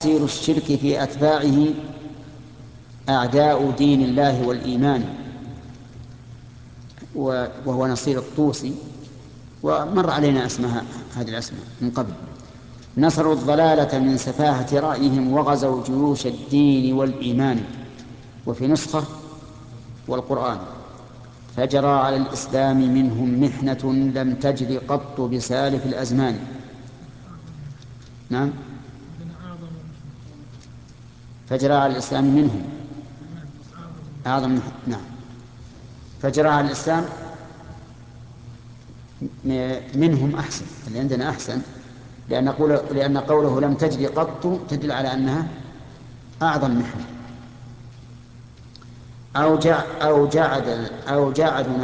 تأثير الشرك في أتباعه أعداء دين الله والإيمان، وهو نصير الطوسي، ومر علينا هذه الأسماء من قبل. نصروا الضلالة من سفاهة رأيهم وغزوا جيوش الدين والإيمان. وفي نسخة والقرآن: فجرى على الإسلام منهم محنة لم تجر قط بسالف الأزمان. نعم، فجرى على الإسلام منهم أعظم. نعم، فجرى على الإسلام منهم أحسن، اللي عندنا أحسن، لأن قوله لم تجري قط تدل على أنها أعظم محنة. أو جعدوا